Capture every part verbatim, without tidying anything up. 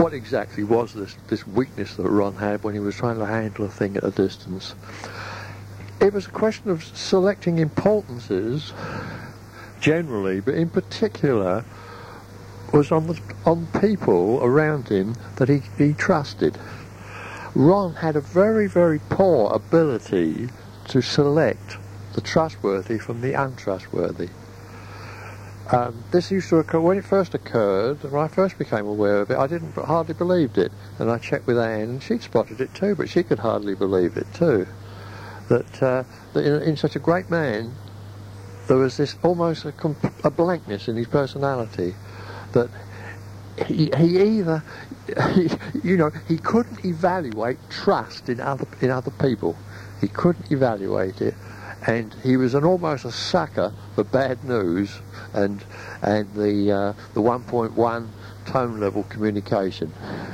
what exactly was this, this weakness that Ron had when he was trying to handle a thing at a distance. It was a question of selecting importances generally, but in particular was on the, on people around him that he, he trusted. Ron had a very, very poor ability to select the trustworthy from the untrustworthy. Um, this used to occur when it first occurred. When I first became aware of it, I didn't hardly believed it, and I checked with Anne, and she'd spotted it too, but she could hardly believe it too. That, uh, that in, in such a great man, there was this almost a, comp a blankness in his personality. That he, he either, he, you know, he couldn't evaluate trust in other in other people. He couldn't evaluate it, and he was an almost a sucker for bad news and and the uh, the one point one tone level communication.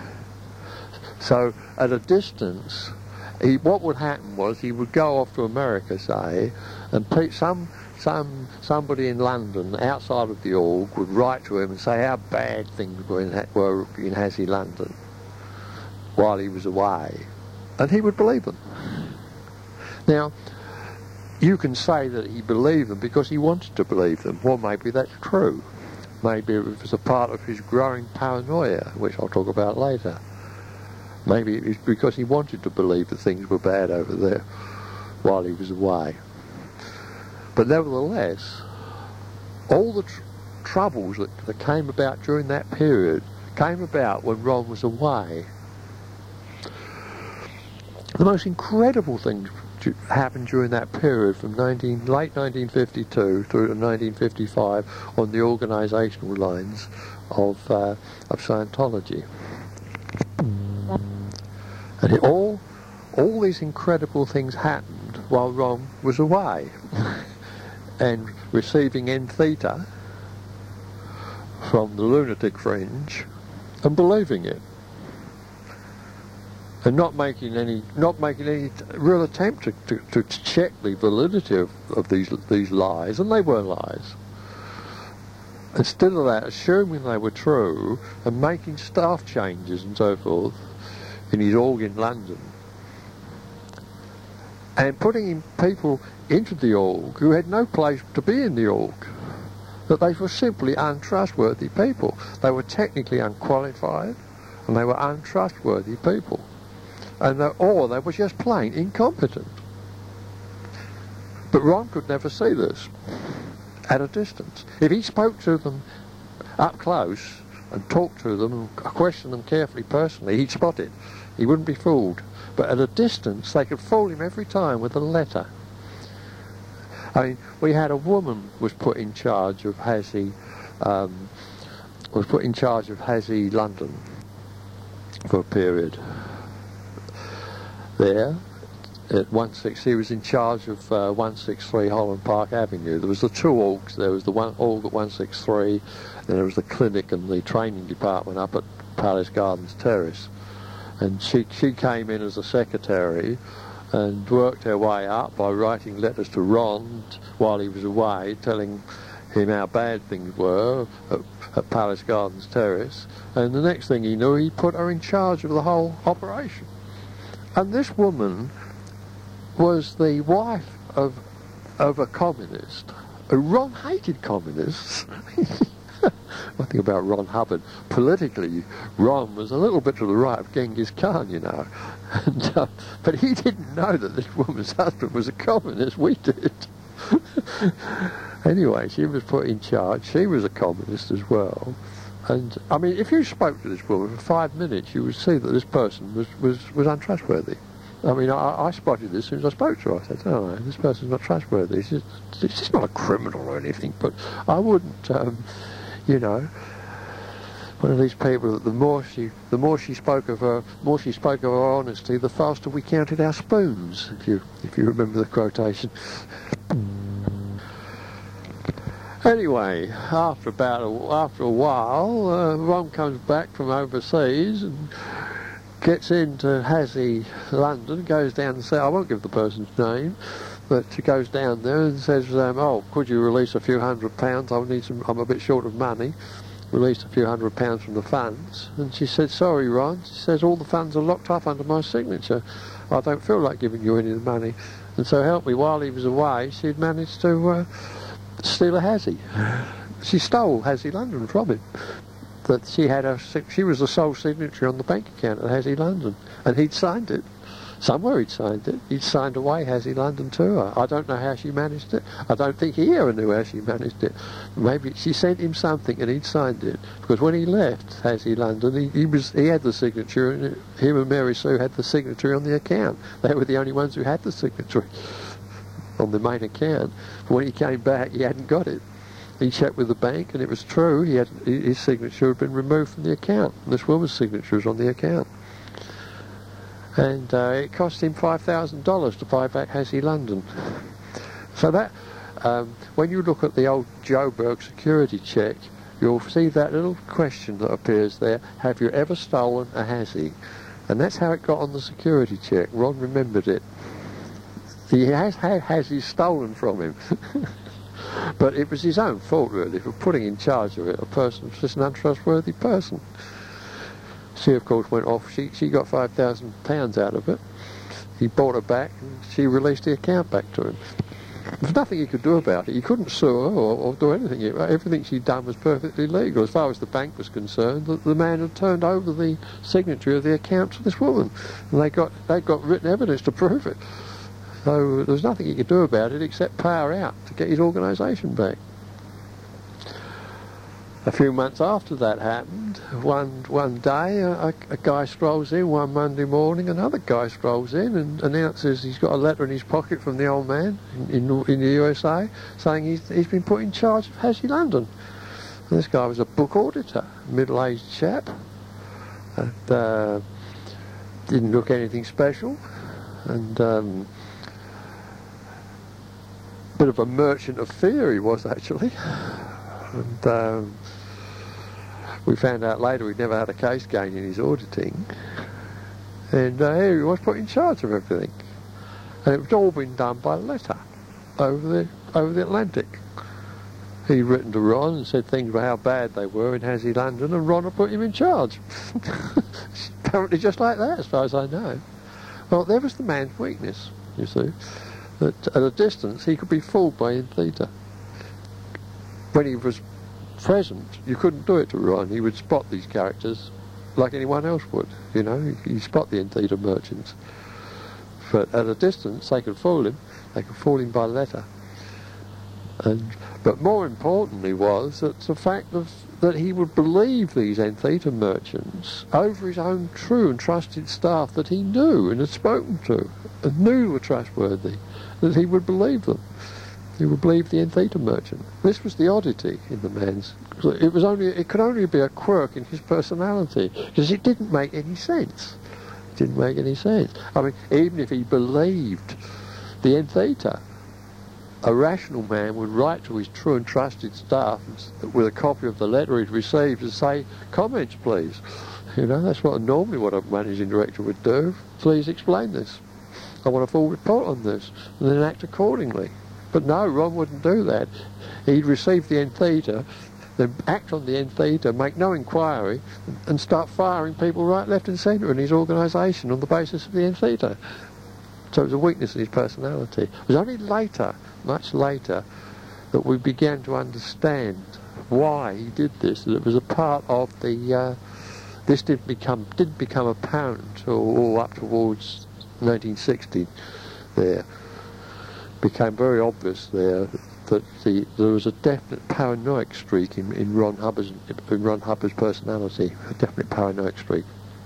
So at a distance, he, what would happen was he would go off to America, say, and pe some. Some somebody in London, outside of the org, would write to him and say how bad things were in, were in Hassie London while he was away, and he would believe them. Now, you can say that he believed them because he wanted to believe them. Well, maybe that's true. Maybe it was a part of his growing paranoia, which I'll talk about later. Maybe it was because he wanted to believe that things were bad over there while he was away. But nevertheless, all the tr troubles that, that came about during that period came about when Ron was away. The most incredible things happened during that period from nineteen, late nineteen fifty-two through to nineteen fifty-five on the organisational lines of, uh, of Scientology. And it all, all these incredible things happened while Ron was away. And receiving N theta from the lunatic fringe and believing it, and not making any not making any real attempt to, to, to check the validity of, of these these lies, and they were lies. Instead of that, assuming they were true and making staff changes and so forth in his org in London, and putting people into the org who had no place to be in the org, that they were simply untrustworthy people. They were technically unqualified, and they were untrustworthy people, and they, or they were just plain incompetent. But Ron could never see this at a distance. If he spoke to them up close and talked to them and questioned them carefully personally, he'd spot it. He wouldn't be fooled. But at a distance, they could fool him every time with a letter. I mean, we had a woman was put in charge of Hassie, um, was put in charge of Hassie London for a period. There, at one six, he was in charge of uh, one sixty-three Holland Park Avenue. There was the two orgs. There was the one org at one sixty-three, and there was the clinic and the training department up at Palace Gardens Terrace. And she she came in as a secretary, and worked her way up by writing letters to Ron while he was away, telling him how bad things were at, at Palace Gardens Terrace. And the next thing he knew, he put her in charge of the whole operation. And this woman was the wife of of a communist. Ron hated communists. One thing about Ron Hubbard, politically, Ron was a little bit to the right of Genghis Khan, you know. And, uh, but he didn't know that this woman's husband was a communist. We did. Anyway, she was put in charge. She was a communist as well. And, I mean, if you spoke to this woman for five minutes, you would see that this person was, was, was untrustworthy. I mean, I, I spotted this as soon as I spoke to her. I said, oh, this person's not trustworthy. She's, she's not a criminal or anything, but I wouldn't... Um, You know, one of these people that the more she, the more she spoke of her, more she spoke of her honesty, the faster we counted our spoons. If you, if you remember the quotation. Anyway, after about a, after a while, uh, Ron comes back from overseas and gets into Hassie London, goes down and says, I won't give the person's name, but she goes down there and says, um, oh, could you release a few hundred pounds? I need some, I'm a bit short of money. released a few hundred pounds from the funds, and she said, "Sorry, Ron," she says, "all the funds are locked up under my signature. I don't feel like giving you any of the money." And so help me, while he was away, she'd managed to uh, steal a Hassie. She stole Hassie London from him. That she had a, she was the sole signatory on the bank account at Hassie London, and he'd signed it. Somewhere he'd signed it. He'd signed away Hassie London to her. I don't know how she managed it. I don't think he ever knew how she managed it. Maybe she sent him something and he'd signed it. Because when he left Hassie London, he, he was he had the signature, and him and Mary Sue had the signature on the account. They were the only ones who had the signature on the main account. But when he came back, he hadn't got it. He checked with the bank, and it was true. He had his signature had been removed from the account. This woman's signature was on the account. And uh, it cost him five thousand dollars to buy back Hassie London. So that, um, when you look at the old Joburg security check, you'll see that little question that appears there: have you ever stolen a Hassie? And that's how it got on the security check. Ron remembered it. He has had Hassie stolen from him. But it was his own fault, really, for putting in charge of it a person who's just an untrustworthy person. She, of course, went off. She, she got five thousand pounds out of it. He bought her back, and she released the account back to him. There's nothing he could do about it. He couldn't sue her or, or do anything. Everything she'd done was perfectly legal. As far as the bank was concerned, the, the man had turned over the signature of the account to this woman. And they got, they got written evidence to prove it. So there was nothing he could do about it except pay her out to get his organisation back. A few months after that happened, one one day a, a guy strolls in one Monday morning, another guy strolls in and announces he's got a letter in his pocket from the old man in, in, in the U S A saying he's, he's been put in charge of Hassie London. And this guy was a book auditor, middle-aged chap, and uh, didn't look anything special, and um, bit of a merchant of fear he was, actually. And um, we found out later he'd never had a case gain in his auditing, and uh, here he was put in charge of everything, and it was all been done by letter over the over the Atlantic. He'd written to Ron and said things about how bad they were in Hassie London, and Ron had put him in charge. Apparently just like that, as far as I know. Well, there was the man's weakness, you see, that at a distance he could be fooled by in theta. When he was present, you couldn't do it to Ron. He would spot these characters like anyone else would, you know. He'd spot the in theta merchants. But at a distance, they could fool him. They could fool him by letter. And, but more importantly was that the fact of, that he would believe these in theta merchants over his own true and trusted staff that he knew and had spoken to and knew were trustworthy, that he would believe them. He would believe the in theta merchant. This was the oddity in the man's. It was only. It could only be a quirk in his personality, because it didn't make any sense. It didn't make any sense. I mean, even if he believed the in theta, a rational man would write to his true and trusted staff with a copy of the letter he'd received and say, "Comments, please." You know, that's what normally what a managing director would do. "Please explain this. I want a full report on this," and then act accordingly. But no, Ron wouldn't do that. He'd receive the in theta, then act on the in theta, make no inquiry, and start firing people right, left and centre in his organisation on the basis of the in theta. So it was a weakness in his personality. It was only later, much later, that we began to understand why he did this, that it was a part of the... Uh, this didn't become, didn't become apparent until all up towards nineteen sixty there. Became very obvious there that the, there was a definite paranoid streak in, in Ron Hubbard's in Ron Hubbard's personality, a definite paranoid streak.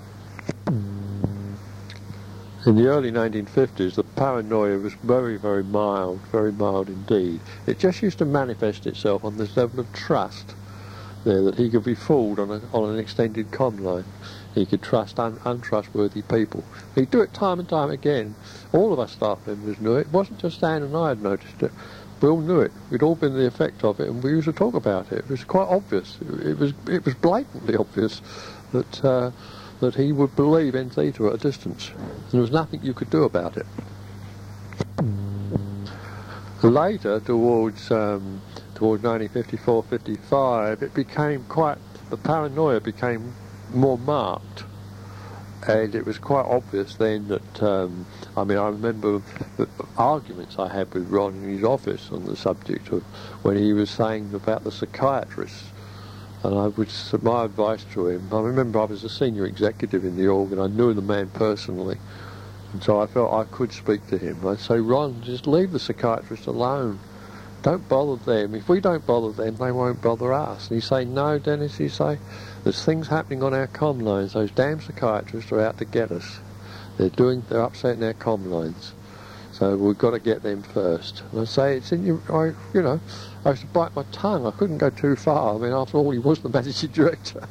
In the early nineteen fifties, the paranoia was very, very mild, very mild indeed. It just used to manifest itself on this level of trust there, that he could be fooled on, a, on an extended comm line. He could trust un untrustworthy people. He'd do it time and time again. All of us staff members knew it. It wasn't just Stan and I had noticed it. We all knew it. We'd all been the effect of it, and we used to talk about it. It was quite obvious. It, it was it was blatantly obvious that uh, that he would believe in theta at a distance, and there was nothing you could do about it. Later, towards um, towards nineteen fifty-four fifty-five, it became quite the paranoia became more marked. And it was quite obvious then that, um, I mean, I remember the arguments I had with Ron in his office on the subject of when he was saying about the psychiatrists. And I would, my advice to him, I remember I was a senior executive in the org and I knew the man personally. And so I felt I could speak to him. I'd say, Ron, just leave the psychiatrists alone. Don't bother them. If we don't bother them, they won't bother us. And he'd say, no, Dennis, he'd say, there's things happening on our comm lines. Those damn psychiatrists are out to get us. They're doing, they're upsetting our comm lines. So we've got to get them first. And I say, it's in your, I, you know, I used to bite my tongue. I couldn't go too far. I mean, after all, he was the managing director.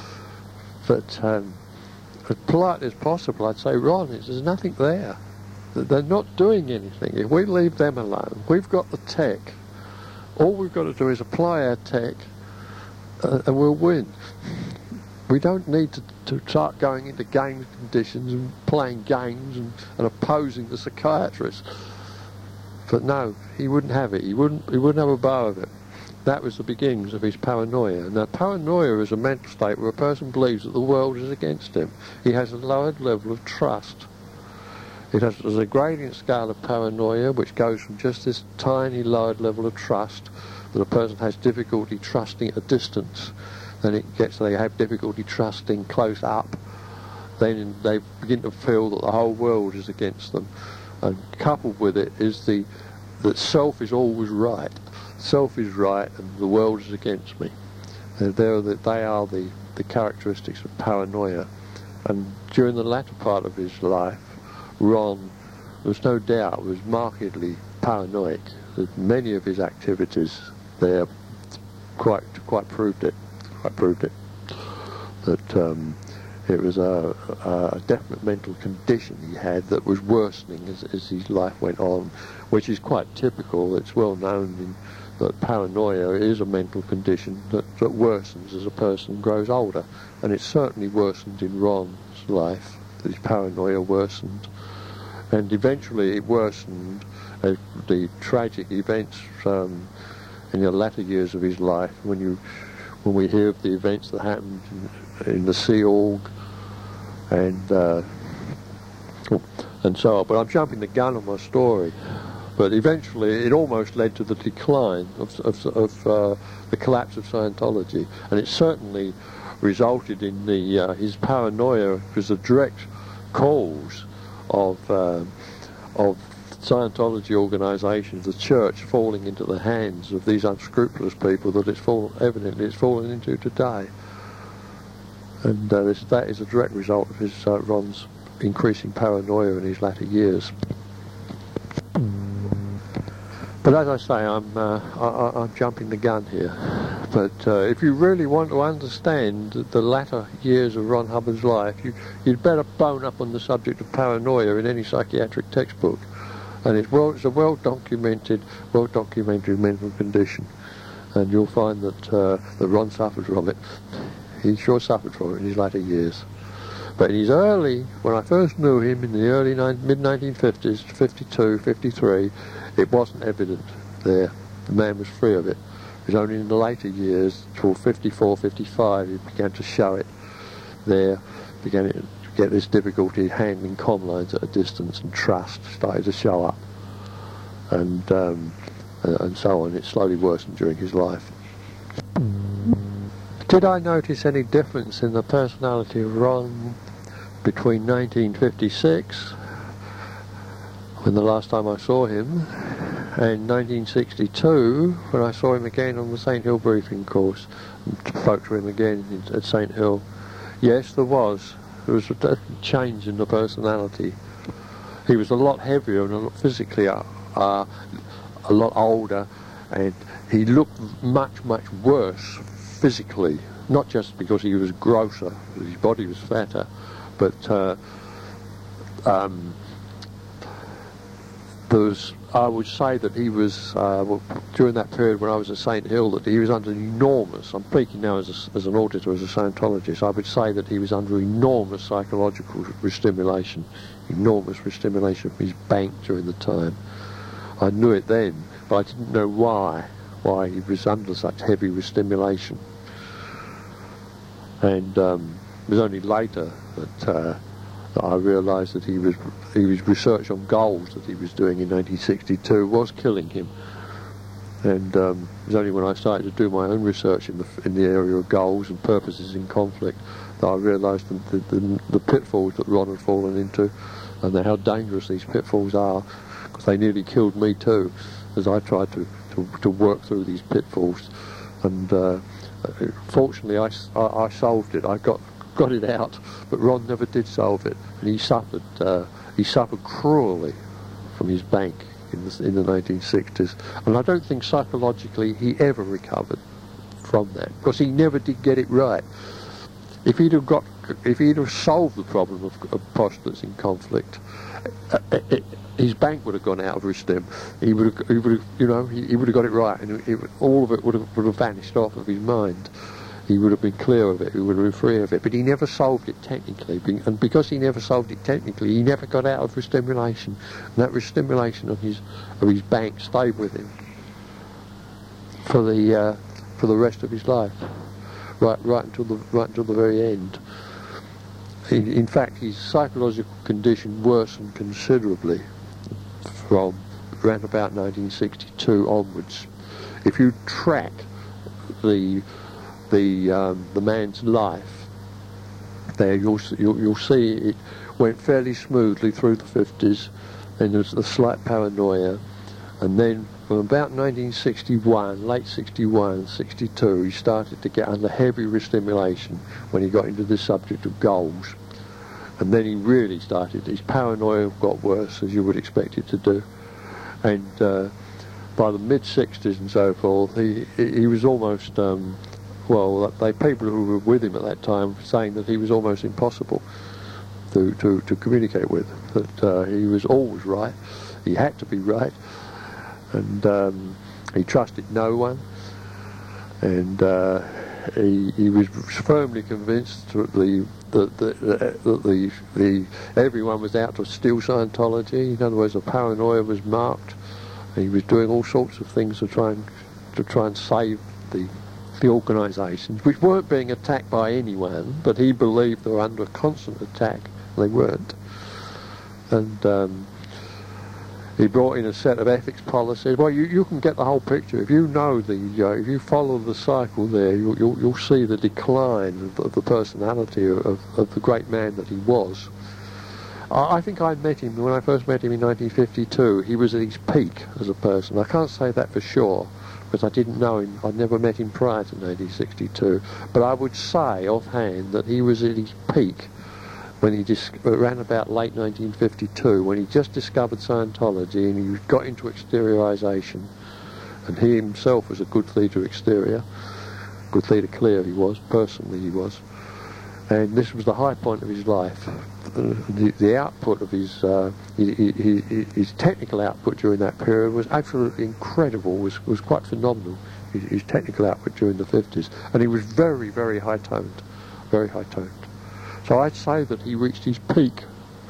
But um, as polite as possible, I'd say, Ron, there's nothing there. They're not doing anything. If we leave them alone, we've got the tech. All we've got to do is apply our tech uh, and we'll win. We don't need to, to start going into game conditions and playing games and, and opposing the psychiatrists. But no, he wouldn't have it. He wouldn't, he wouldn't have a bar of it. That was the beginnings of his paranoia. Now, paranoia is a mental state where a person believes that the world is against him. He has a lowered level of trust. It has there's a gradient scale of paranoia which goes from just this tiny lowered level of trust that a person has difficulty trusting at a distance, then it gets they have difficulty trusting close up, then they begin to feel that the whole world is against them, and coupled with it is the that self is always right. Self is right and the world is against me. And they're the, they are the, the characteristics of paranoia. And during the latter part of his life, Ron, there was no doubt, was markedly paranoid. Many of his activities there quite quite proved it. Quite proved it. That um, it was a, a definite mental condition he had that was worsening as, as his life went on, which is quite typical. It's well known in, that paranoia is a mental condition that, that worsens as a person grows older, and it certainly worsened in Ron's life. His paranoia worsened. And eventually it worsened as the tragic events um, in the latter years of his life, when you, when we hear of the events that happened in, in the Sea Org and uh, and so on. But I'm jumping the gun on my story. But eventually it almost led to the decline of, of, of uh, the collapse of Scientology, and it certainly resulted in the uh, his paranoia was a direct cause of uh, of Scientology organisations, the church, falling into the hands of these unscrupulous people that it's fall, evidently it's fallen into today. And uh, this, that is a direct result of his uh, Ron's increasing paranoia in his latter years. But as I say, I'm uh, I, I'm jumping the gun here. But uh, if you really want to understand the latter years of Ron Hubbard's life, you, you'd better bone up on the subject of paranoia in any psychiatric textbook. And it's, well, it's a well-documented, well-documented mental condition. And you'll find that, uh, that Ron suffered from it. He sure suffered from it in his latter years. But in his early, when I first knew him in the early mid nineteen fifties, fifty-two, fifty-three, it wasn't evident there. The man was free of it. It was only in the later years, toward fifty-four, fifty-five, he began to show it there, began to get this difficulty handling comm lines at a distance, and trust started to show up. And, um, and so on. It slowly worsened during his life. Did I notice any difference in the personality of Ron between nineteen fifty-six, when the last time I saw him, and nineteen sixty-two, when I saw him again on the Saint Hill briefing course, and spoke to him again at Saint Hill? Yes, there was. There was a change in the personality. He was a lot heavier and a lot physically uh, uh, a lot older, and he looked much, much worse physically, not just because he was grosser, his body was fatter, but uh, um, there was, I would say that he was, uh, well, during that period when I was at Saint Hill, that he was under enormous, I'm speaking now as, a, as an auditor, as a Scientologist, I would say that he was under enormous psychological restimulation, enormous restimulation from his bank during the time. I knew it then, but I didn't know why, why he was under such heavy restimulation. And um, it was only later that, uh, that I realised that he was, he was research on goals that he was doing in nineteen sixty-two was killing him. And um, it was only when I started to do my own research in the, in the area of goals and purposes in conflict that I realised the, the, the, the pitfalls that Ron had fallen into, and how dangerous these pitfalls are, because they nearly killed me too, as I tried to, to, to work through these pitfalls. And uh, fortunately I, I, I solved it, I got, got it out, but Ron never did solve it, and he suffered, uh, he suffered cruelly from his bank in the, in the nineteen sixties, and I don't think psychologically he ever recovered from that, because he never did get it right. If he'd have got, if he'd have solved the problem of, of postulates in conflict, uh, it, his bank would have gone out of Rustem. He would have, he would have, you know, he, he would have got it right, and it, it, all of it would have, would have vanished off of his mind. He would have been clear of it. He would have been free of it. But he never solved it technically, and because he never solved it technically, he never got out of restimulation. And that restimulation of his of his bank stayed with him for the uh, for the rest of his life. Right, right until the right until the very end. In, in fact, his psychological condition worsened considerably from around about nineteen sixty-two onwards. If you track the the um, the man's life, there you'll, you'll you'll see it went fairly smoothly through the fifties, and there was a slight paranoia, and then from about nineteen sixty-one, late sixty-one, sixty-two, he started to get under heavy restimulation when he got into the subject of goals. And then he really started, his paranoia got worse, as you would expect it to do. And uh, by the mid sixties and so forth, he, he was almost, um, well, they, people who were with him at that time saying that he was almost impossible to, to, to communicate with, that uh, he was always right, he had to be right. And um, he trusted no one, and uh, he, he was firmly convinced that the that the, the, the, the everyone was out to steal Scientology. In other words, the paranoia was marked, and he was doing all sorts of things to try and to try and save the the organisations, which weren't being attacked by anyone, but he believed they were under constant attack. They weren't, and. Um, He brought in a set of ethics policies. Well, you, you can get the whole picture. If you know the, uh, if you follow the cycle there, you'll, you'll, you'll see the decline of, of the personality of, of the great man that he was. I, I think I met him, when I first met him in nineteen fifty-two, he was at his peak as a person. I can't say that for sure, because I didn't know him. I'd never met him prior to nineteen sixty-two. But I would say offhand that he was at his peak when he just around about late nineteen fifty-two, when he just discovered Scientology and he got into exteriorization, and he himself was a good theta exterior, good theta clear he was, personally he was, and this was the high point of his life. The, the output of his, uh, his, his, his technical output during that period was absolutely incredible, was, was quite phenomenal, his, his technical output during the fifties, and he was very, very high-toned, very high-toned. So I'd say that he reached his peak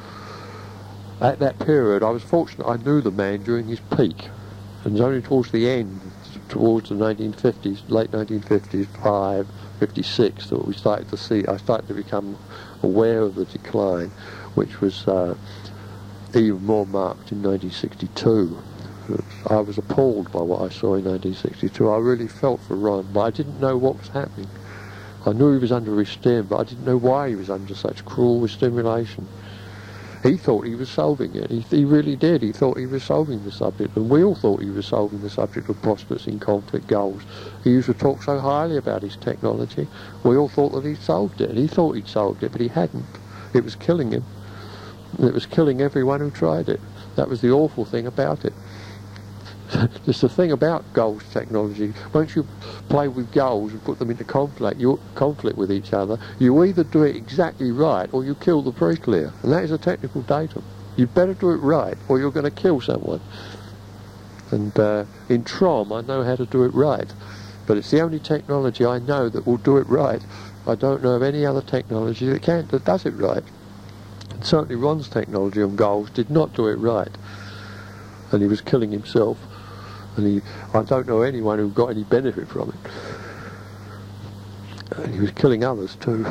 at that period. I was fortunate I knew the man during his peak, and it was only towards the end, towards the nineteen fifties, late nineteen fifty-five, fifty-six, that we started to see, I started to become aware of the decline, which was uh, even more marked in nineteen sixty-two. I was appalled by what I saw in nineteen sixty-two. I really felt for Ron, but I didn't know what was happening. I knew he was under restim, but I didn't know why he was under such cruel restimulation. He thought he was solving it. He, he really did. He thought he was solving the subject, and we all thought he was solving the subject of postulates in conflict goals. He used to talk so highly about his technology. We all thought that he'd solved it. He thought he'd solved it, but he hadn't. It was killing him. It was killing everyone who tried it. That was the awful thing about it. There's the thing about goals technology. Once you play with goals and put them into conflict, you conflict with each other, you either do it exactly right or you kill the pre-clear. And that is a technical datum. You'd better do it right or you're going to kill someone. And uh, in Trom, I know how to do it right. But it's the only technology I know that will do it right. I don't know of any other technology that can, that does it right. And certainly Ron's technology on goals did not do it right. And he was killing himself. And he, I don't know anyone who got any benefit from it. And he was killing others too.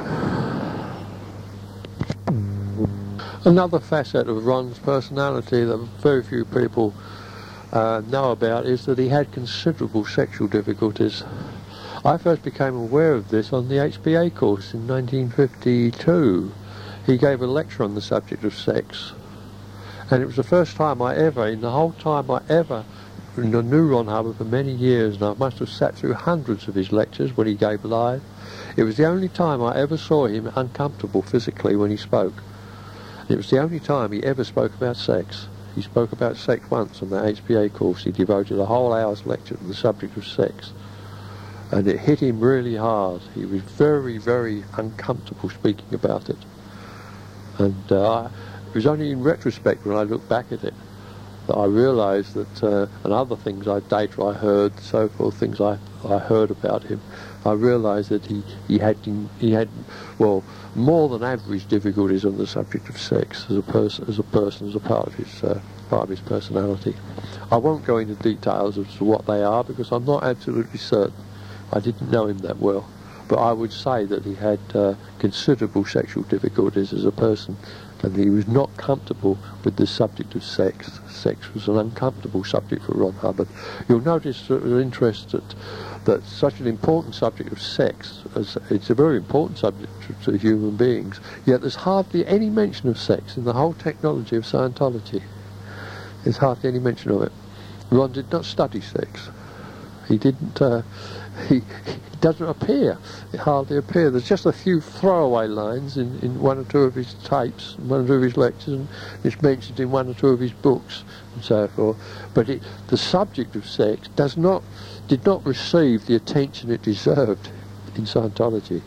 Another facet of Ron's personality that very few people uh, know about is that he had considerable sexual difficulties. I first became aware of this on the H B A course in nineteen fifty-two. He gave a lecture on the subject of sex, and it was the first time I ever, in the whole time I ever knew Ron Hubbard for many years, and I must have sat through hundreds of his lectures when he gave live. It was the only time I ever saw him uncomfortable physically when he spoke. It was the only time he ever spoke about sex. He spoke about sex once on the H B A course. He devoted a whole hour's lecture to the subject of sex, and it hit him really hard. He was very, very uncomfortable speaking about it. And uh, it was only in retrospect, when I look back at it, that I realised that, uh, and other things, I data I heard, so forth, things I I heard about him, I realised that he he had he had well more than average difficulties on the subject of sex as a person, as a person, as a part of his uh, part of his personality. I won't go into details as to what they are because I'm not absolutely certain. I didn't know him that well, but I would say that he had uh, considerable sexual difficulties as a person, and he was not comfortable with the subject of sex. Sex was an uncomfortable subject for Ron Hubbard. You'll notice that it was interesting that, that such an important subject of sex, as it's a very important subject to, to human beings, yet there's hardly any mention of sex in the whole technology of Scientology. There's hardly any mention of it. Ron did not study sex. He didn't, uh, he, it doesn't appear, it hardly appears. There's just a few throwaway lines in, in one or two of his tapes, one or two of his lectures, and it's mentioned in one or two of his books and so forth. But it, the subject of sex does not, did not receive the attention it deserved in Scientology.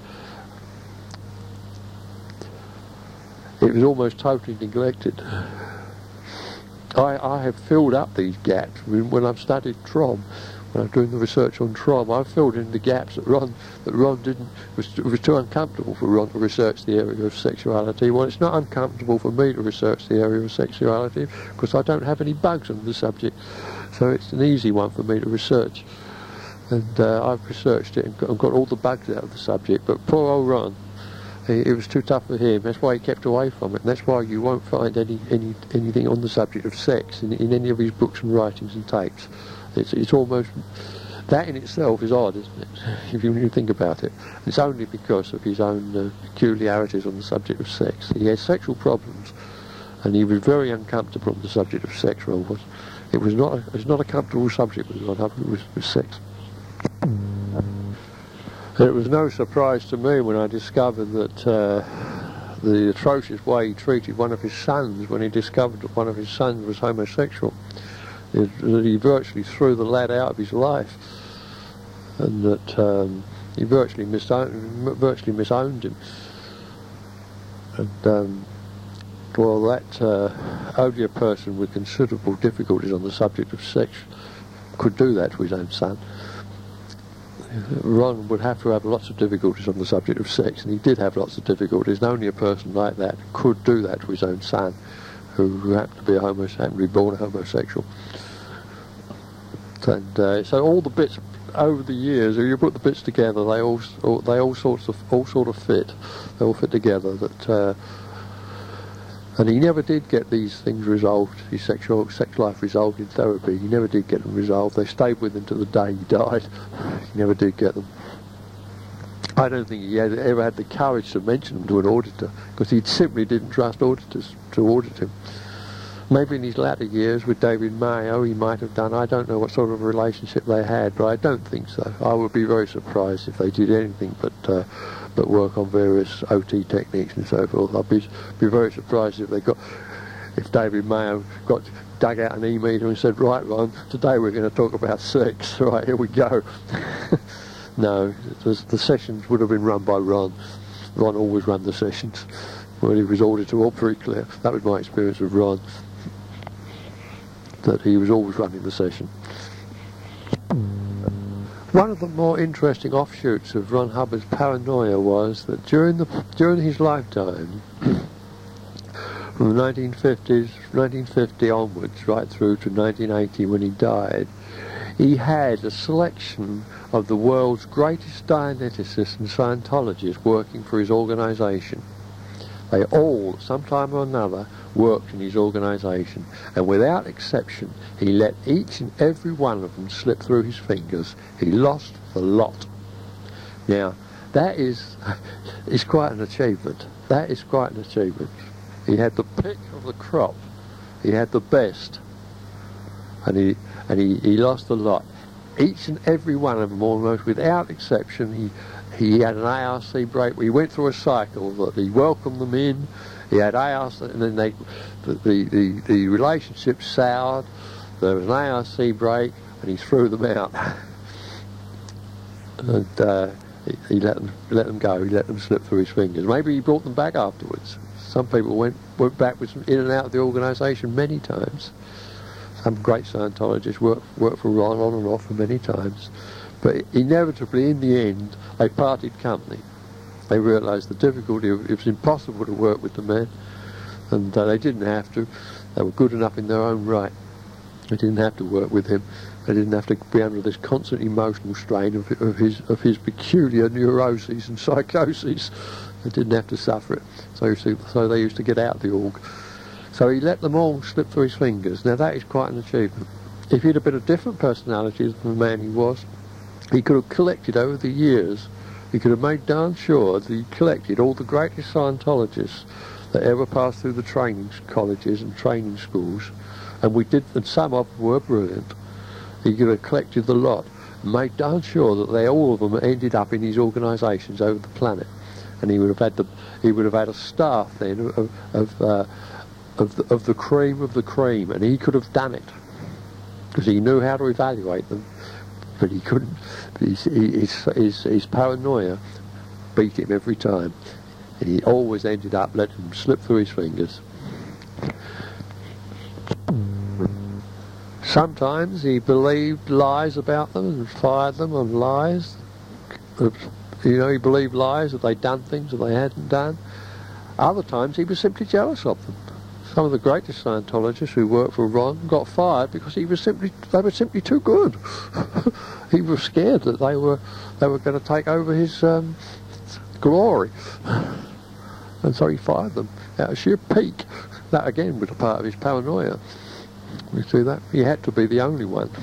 It was almost totally neglected. I, I have filled up these gaps when I've studied Trom. When I was doing the research on Trom, I filled in the gaps that Ron that Ron didn't was, was too uncomfortable for Ron to research the area of sexuality. Well, it's not uncomfortable for me to research the area of sexuality because I don't have any bugs on the subject, so it's an easy one for me to research. And uh, I've researched it and got, and got all the bugs out of the subject. But poor old Ron, he, it was too tough for him. That's why he kept away from it. And that's why you won't find any any anything on the subject of sex in, in any of his books and writings and tapes. It's, it's almost, that in itself is odd, isn't it, if you, you think about it. It's only because of his own uh, peculiarities on the subject of sex. He has sexual problems, and he was very uncomfortable on the subject of sex, Ron was. It was not a, it was not a comfortable subject with Ron Hubbard, it was, was sex. And it was no surprise to me when I discovered that uh, the atrocious way he treated one of his sons when he discovered that one of his sons was homosexual. That he virtually threw the lad out of his life, and that um, he virtually misowned, virtually misowned him. And um, well, that uh, only a person with considerable difficulties on the subject of sex could do that to his own son. Ron would have to have lots of difficulties on the subject of sex, and he did have lots of difficulties, and only a person like that could do that to his own son, who, who happened to be a homo happened to be born a homosexual. And uh, so all the bits over the years, if you put the bits together, they all, all they all sorts of all sort of fit. They all fit together. That uh, and he never did get these things resolved. His sexual sex life resolved in therapy. He never did get them resolved. They stayed with him to the day he died. He never did get them. I don't think he had, ever had the courage to mention them to an auditor, because he simply didn't trust auditors to audit him. Maybe in his latter years with David Mayo he might have done. I don't know what sort of relationship they had, but I don't think so. I would be very surprised if they did anything but uh, but work on various O T techniques and so forth. I'd be, be very surprised if they got, if David Mayo got dug out an e-meter and said, right Ron, today we're going to talk about sex, right, here we go. No, the, the sessions would have been run by Ron. Ron always ran the sessions when he was auditor, all pretty clear. That was my experience with Ron, that he was always running the session. One of the more interesting offshoots of Ron Hubbard's paranoia was that during the during his lifetime, from the nineteen fifties, nineteen fifty onwards, right through to nineteen eighty when he died, he had a selection of the world's greatest Dianeticists and Scientologists working for his organisation. They all, sometime or another, worked in his organisation, and without exception, he let each and every one of them slip through his fingers. He lost the lot. Now, that is, is quite an achievement. That is quite an achievement. He had the pick of the crop. He had the best, and he and he, he lost the lot. Each and every one of them, almost without exception, he he had an A R C break. We went through a cycle that he welcomed them in. He had A R C, and then they the the the, the relationship soured. There was an A R C break, and he threw them out. and uh, he, he let them let them go. He let them slip through his fingers. Maybe he brought them back afterwards. Some people went went backwards in and out of the organisation many times. Some great Scientologists worked worked for Ron on and off for many times, but inevitably, in the end, they parted company. They realised the difficulty of it was impossible to work with the man, and uh, they didn't have to. They were good enough in their own right. They didn't have to work with him. They didn't have to be under this constant emotional strain of, of his of his peculiar neuroses and psychoses. They didn't have to suffer it. So, so they used to get out of the org. So he let them all slip through his fingers. Now that is quite an achievement. If he'd have been a different personality than the man he was, he could have collected over the years, he could have made darn sure that he collected all the greatest Scientologists that ever passed through the training colleges and training schools, and we did, and some of them were brilliant. He could have collected the lot, and made darn sure that they all of them ended up in his organisations over the planet. And he would have had the, he would have had a staff then of of, uh, of, the, of the cream of the cream, and he could have done it because he knew how to evaluate them, but he couldn't. His, his, his, his paranoia beat him every time, and he always ended up letting them slip through his fingers. Sometimes he believed lies about them and fired them on lies. You know, he believed lies that they'd done things that they hadn't done. Other times he was simply jealous of them. Some of the greatest Scientologists who worked for Ron got fired because he was simply they were simply too good. He was scared that they were they were going to take over his um, glory, and so he fired them out of sheer pique. That again was a part of his paranoia. You see that? He had to be the only one.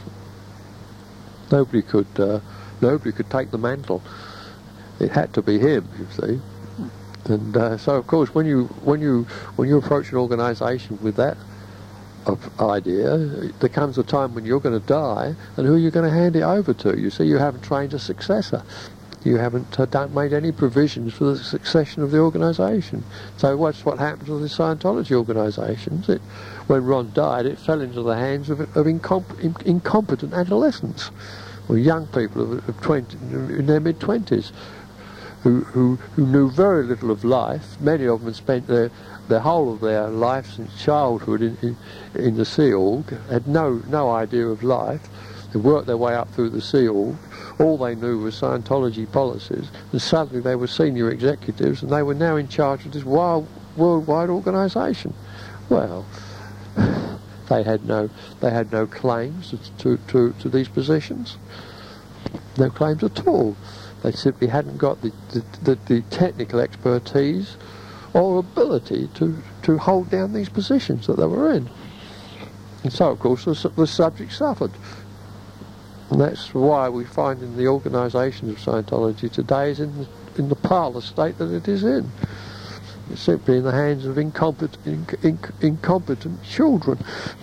Nobody could uh, nobody could take the mantle. It had to be him, you see. And uh, so, of course, when you when you when you approach an organisation with that of idea, there comes a time when you're going to die, and who are you going to hand it over to? You see, you haven't trained a successor. You haven't uh, done, made any provisions for the succession of the organisation. So what's what happened to the Scientology organisations? It, when Ron died, it fell into the hands of, of incomp in, incompetent adolescents, or young people of, of twenty, in their mid-twenties. Who, who, who knew very little of life. Many of them had spent their, the whole of their life since childhood in, in, in the Sea Org, had no, no idea of life. They worked their way up through the Sea Org. All they knew was Scientology policies, and suddenly they were senior executives, and they were now in charge of this wild, worldwide organisation. Well, they had no, they had no claims to, to, to these positions. No claims at all. They simply hadn't got the, the, the, the technical expertise or ability to, to hold down these positions that they were in. And so, of course, the, the subject suffered. And that's why we find in the organisations of Scientology today is in the, in the parlour state that it is in. It's simply in the hands of incompetent, inc inc incompetent children.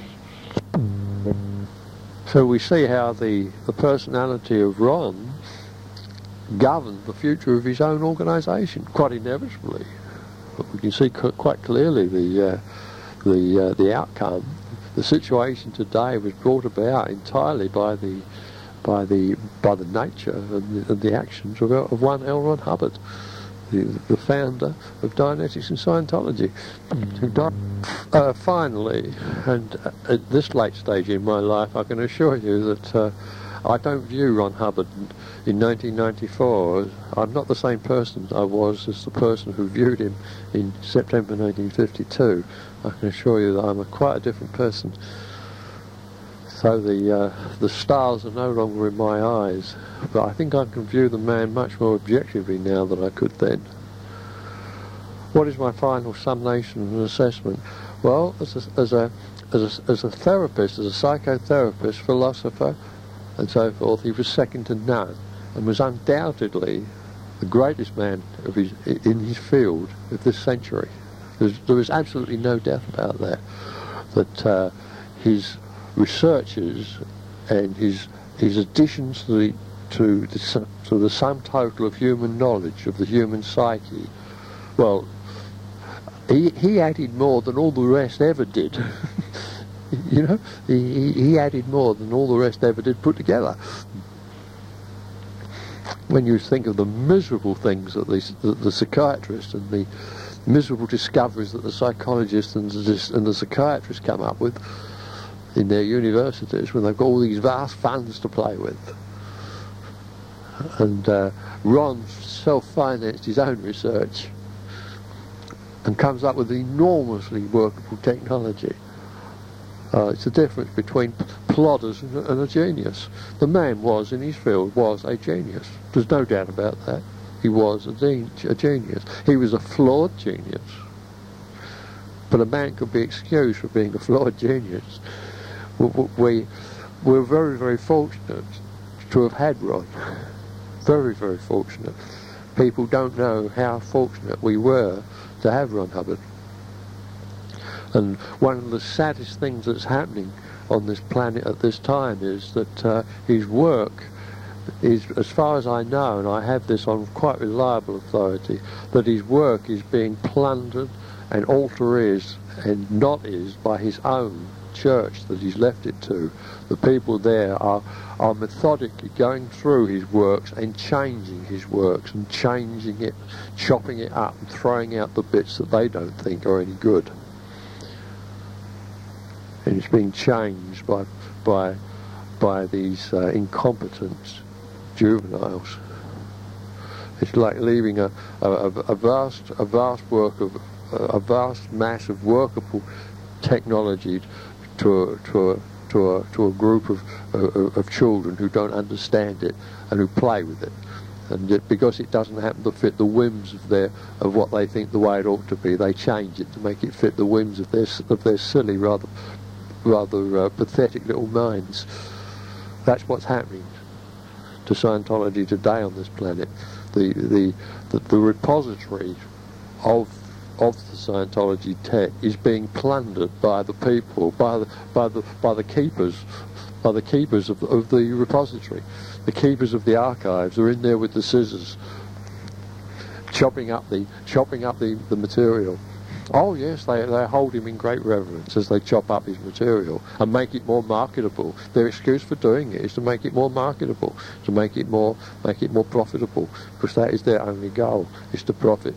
So we see how the, the personality of Ron governed the future of his own organisation, quite inevitably. But we can see quite clearly the uh, the uh, the outcome. The situation today was brought about entirely by the by the by the nature and the, and the actions of, of one L. Ron Hubbard, the, the founder of Dianetics and Scientology, who died. Uh, finally, and at this late stage in my life, I can assure you that uh, I don't view Ron Hubbard in nineteen ninety-four. I'm not the same person I was as the person who viewed him in September nineteen fifty-two. I can assure you that I'm a quite a different person So the uh, the stars are no longer in my eyes, but I think I can view the man much more objectively now than I could then. What is my final summation and assessment? Well, as a, as a as a as a therapist, as a psychotherapist, philosopher, and so forth, he was second to none, and was undoubtedly the greatest man of his in his field of this century. There's, there was absolutely no doubt about that. That uh, his researches and his his additions to the to the to the sum total of human knowledge of the human psyche, well, he he added more than all the rest ever did. You know, he he added more than all the rest ever did put together. When you think of the miserable things that the the, the psychiatrists and the miserable discoveries that the psychologists and the, and the psychiatrists come up with in their universities, when they've got all these vast funds to play with. And uh, Ron self-financed his own research and comes up with enormously workable technology. Uh, it's the difference between plodders and, and a genius. The man was, in his field, was a genius. There's no doubt about that. He was a, a genius. He was a flawed genius. But a man could be excused for being a flawed genius. We, we're very, very fortunate to have had Ron. Very, very fortunate. People don't know how fortunate we were to have Ron Hubbard. And one of the saddest things that's happening on this planet at this time is that uh, his work is, as far as I know, and I have this on quite reliable authority, that his work is being plundered and alter is and not is by his own church that he's left it to. The people there are are methodically going through his works and changing his works and changing it, chopping it up and throwing out the bits that they don't think are any good. And it's being changed by by by these uh, incompetent juveniles. It's like leaving a, a, a vast a vast work of a vast mass of workable technology to a, to a, to a, to a group of, of, of children who don't understand it and who play with it. And it, because it doesn't happen to fit the whims of their of what they think the way it ought to be, they change it to make it fit the whims of their of their silly, rather rather uh, pathetic little minds. That's what's happening to Scientology today on this planet. The the the, the repository of of the Scientology tech is being plundered by the people, by the by the by the keepers, by the keepers of, of the repository. The keepers of the archives are in there with the scissors, chopping up the chopping up the, the material. Oh yes, they they hold him in great reverence as they chop up his material and make it more marketable. Their excuse for doing it is to make it more marketable, to make it more make it more profitable, because that is their only goal, is to profit.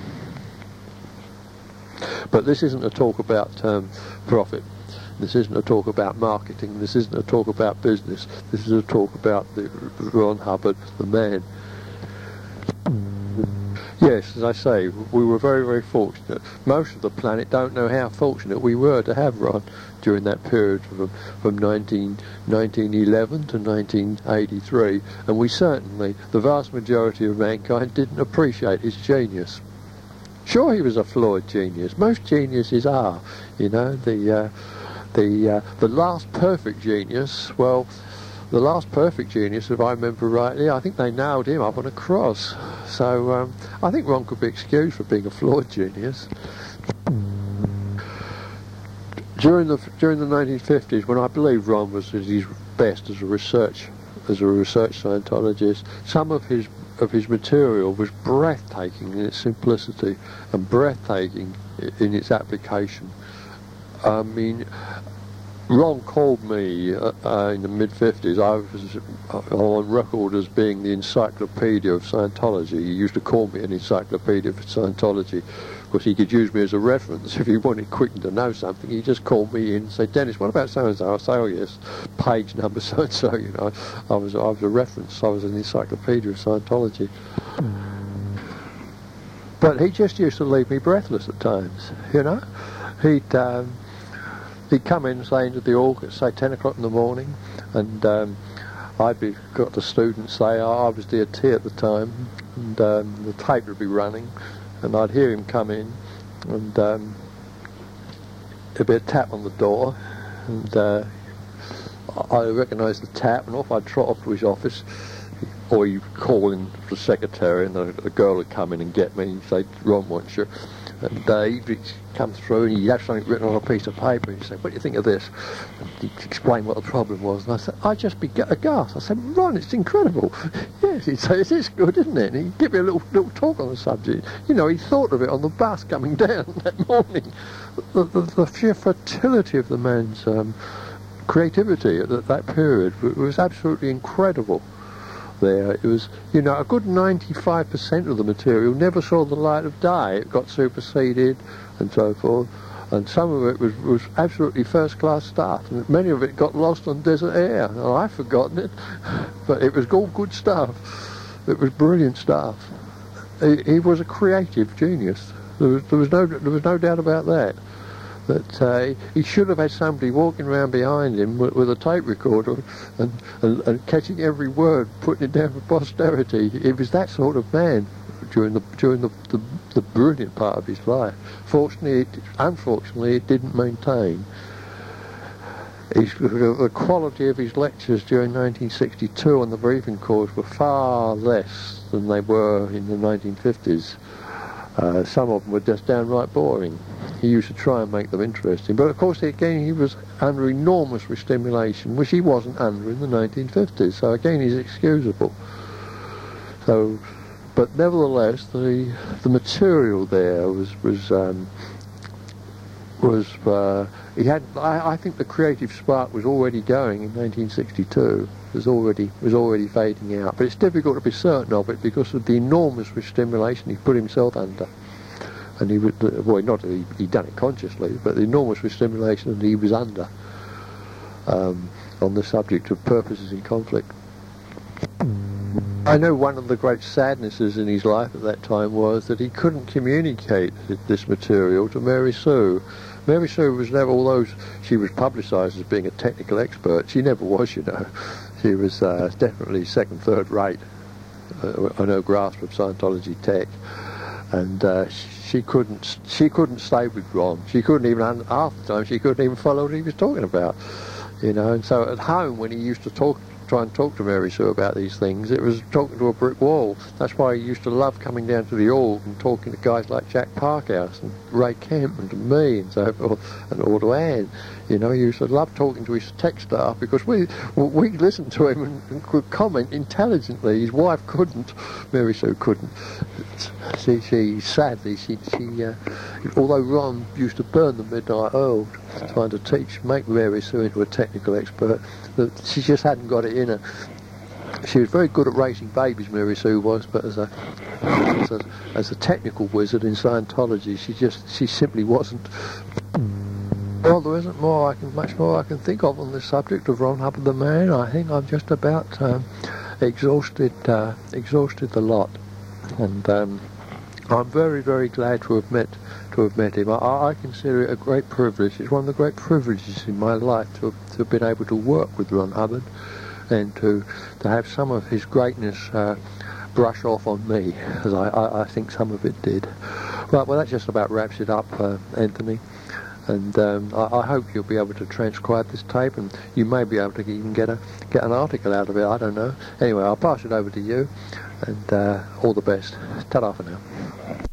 But this isn't a talk about um, profit. This isn't a talk about marketing. This isn't a talk about business. This is a talk about the Ron Hubbard, the man. Yes, as I say, we were very, very fortunate. Most of the planet don't know how fortunate we were to have Ron during that period from, from nineteen, nineteen eleven to nineteen eighty-three, and we certainly, the vast majority of mankind, didn't appreciate his genius. Sure, he was a flawed genius. Most geniuses are, you know. The uh, the uh, the last perfect genius. Well, the last perfect genius, if I remember rightly, I think they nailed him up on a cross. So um, I think Ron could be excused for being a flawed genius. During the during the nineteen fifties, when I believe Ron was at his best as a research as a research Scientologist, some of his of his material was breathtaking in its simplicity and breathtaking in its application. I mean, Ron called me uh, uh, in the mid fifties. I was on record as being the encyclopedia of Scientology. He used to call me an encyclopedia for Scientology because he could use me as a reference. If he wanted quickly to know something, he just called me in and said, "Dennis, what about so-and-so?" I'll say, "Oh yes, page number so-and-so." You know, I was, I was a reference. I was an encyclopedia of Scientology. But he just used to leave me breathless at times, you know. He'd... Um, he'd come in, say, into the org at, say, ten o'clock in the morning, and um, I'd be, got the students, say, I was D T at the time, and um, the tape would be running, and I'd hear him come in, and um, there'd be a tap on the door, and uh, I recognised the tap, and off I'd trot off to his office, or he'd call in the secretary, and the, the girl would come in and get me, and say, Ron wants you. And uh, he'd come through and he'd have something written on a piece of paper, and he'd say, what do you think of this? And he'd explain what the problem was, and I said, I'd just be aghast. I said, Ron, it's incredible. Yes, he'd say, it is good, isn't it? And he'd give me a little, little talk on the subject. You know, he thought of it on the bus coming down that morning. The, the, the sheer fertility of the man's um, creativity at that, that period was absolutely incredible. There, it was, you know, a good ninety-five percent of the material never saw the light of day. It got superseded and so forth, and some of it was, was absolutely first-class stuff, and many of it got lost on desert air. Oh, I've forgotten it, but it was all good stuff. It was brilliant stuff. He, he was a creative genius. There was, there was no, there was no doubt about that. That uh, he should have had somebody walking around behind him with, with a tape recorder and, and, and catching every word, putting it down for posterity. He was that sort of man during the during the, the, the brilliant part of his life. Fortunately, it, unfortunately, it didn't maintain. His, the quality of his lectures during nineteen sixty-two on the briefing course were far less than they were in the nineteen fifties. Uh, some of them were just downright boring. He used to try and make them interesting, but of course again he was under enormous stimulation, which he wasn't under in the nineteen fifties, so again he's excusable. So, but nevertheless the the material there was was um, was uh, he had I, I think the creative spark was already going in nineteen sixty-two. was already was already fading out, but it's difficult to be certain of it because of the enormous stimulation he put himself under. And he would, well, not that he, he'd done it consciously, but the enormous stimulation that he was under um, on the subject of purposes in conflict. I know one of the great sadnesses in his life at that time was that he couldn't communicate this material to Mary Sue. Mary Sue was never, although she was publicised as being a technical expert, she never was, you know. She was uh, definitely second, third rate uh, on her grasp of Scientology tech. And uh, she couldn't she couldn't stay with Ron. She couldn't even, half the time, she couldn't even follow what he was talking about, you know. And so at home, when he used to talk, try and talk to Mary Sue about these things, it was talking to a brick wall. That's why he used to love coming down to the org and talking to guys like Jack Parkhouse and Ray Kemp and to me and so forth, and or to Anne. You know, he used to love talking to his tech staff because we we listened to him and, and could comment intelligently. His wife couldn't, Mary Sue couldn't. She, she sadly, she, she uh, although Ron used to burn the midnight oil trying to teach, make Mary Sue into a technical expert, that she just hadn't got it in her. She was very good at raising babies, Mary Sue was, but as a as a, as a technical wizard in Scientology, she just she simply wasn't. Well, there isn't more I can, much more I can think of on this subject of Ron Hubbard the man. I think I've just about um, exhausted uh, exhausted the lot, and um, I'm very, very glad to have met to have met him. I, I consider it a great privilege. It's one of the great privileges in my life to have, to have been able to work with Ron Hubbard, and to to have some of his greatness uh, brush off on me, as I, I, I think some of it did. Right, well, that just about wraps it up, uh, Anthony. And um, I, I hope you'll be able to transcribe this tape, and you may be able to even get a get an article out of it. I don't know. Anyway, I'll pass it over to you, and uh, all the best. Ta-ra for now.